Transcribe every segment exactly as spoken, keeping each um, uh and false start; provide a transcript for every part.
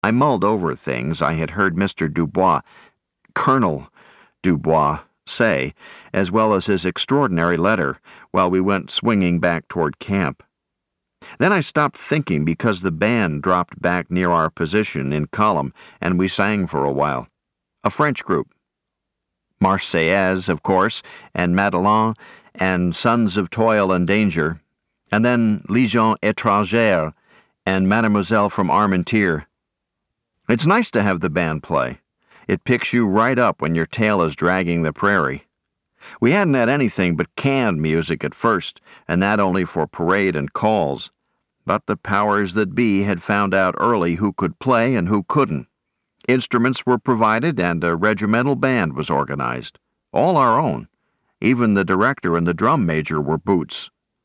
I mulled over things I had heard Mister Dubois, Colonel Dubois, say, as well as his extraordinary letter, while we went swinging back toward camp. Then I stopped thinking because the band dropped back near our position in column, and we sang for a while. A French group. Marseillaise, of course, and Madelon, and Sons of Toil and Danger, and then Légion Étrangère and Mademoiselle from Armentières. It's nice to have the band play. It picks you right up when your tail is dragging the prairie. We hadn't had anything but canned music at first, and that only for parade and calls. But the powers that be had found out early who could play and who couldn't. Instruments were provided and a regimental band was organized. All our own. Even the director and the drum major were boots.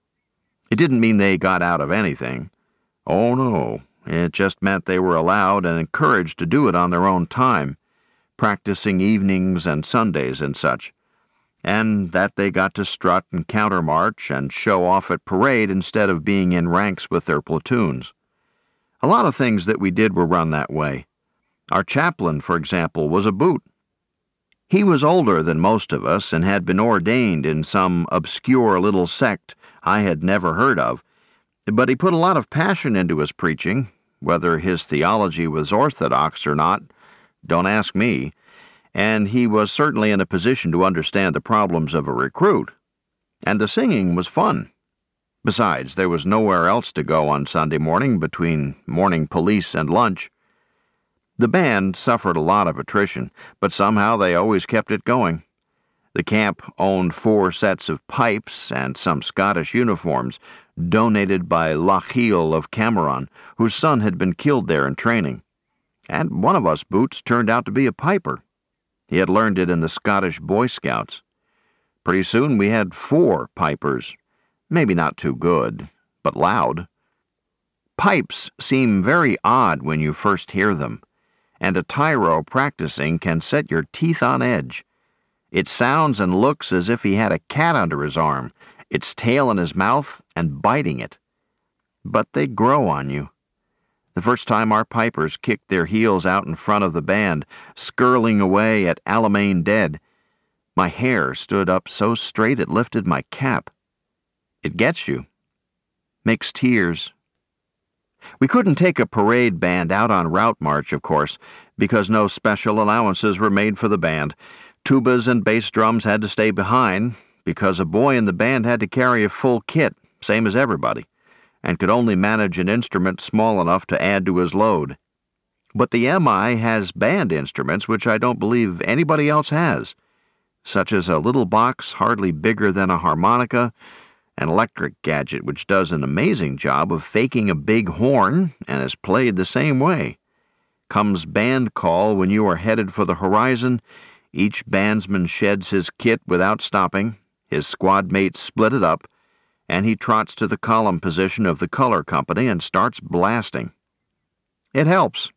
It didn't mean they got out of anything. Oh no, it just meant they were allowed and encouraged to do it on their own time, practicing evenings and Sundays and such, and that they got to strut and countermarch and show off at parade instead of being in ranks with their platoons. A lot of things that we did were run that way. Our chaplain, for example, was a boot. He was older than most of us and had been ordained in some obscure little sect I had never heard of, but he put a lot of passion into his preaching. Whether his theology was orthodox or not, don't ask me, and he was certainly in a position to understand the problems of a recruit. And the singing was fun. Besides, there was nowhere else to go on Sunday morning between morning police and lunch. The band suffered a lot of attrition, but somehow they always kept it going. The camp owned four sets of pipes and some Scottish uniforms, donated by Lochiel of Cameron, whose son had been killed there in training. And one of us boots turned out to be a piper. He had learned it in the Scottish Boy Scouts. Pretty soon we had four pipers. Maybe not too good, but loud. Pipes seem very odd when you first hear them, and a tyro practicing can set your teeth on edge. It sounds and looks as if he had a cat under his arm, its tail in his mouth, and biting it. But they grow on you. The first time our pipers kicked their heels out in front of the band, skirling away at Alamein Dead, my hair stood up so straight it lifted my cap. It gets you. Makes tears. We couldn't take a parade band out on route march, of course, because no special allowances were made for the band. Tubas and bass drums had to stay behind, because a boy in the band had to carry a full kit, same as everybody, and could only manage an instrument small enough to add to his load. But the M I has band instruments which I don't believe anybody else has, such as a little box hardly bigger than a harmonica, an electric gadget which does an amazing job of faking a big horn and is played the same way. Comes band call when you are headed for the horizon, each bandsman sheds his kit without stopping, his squad mates split it up, and he trots to the column position of the color company and starts blasting. It helps.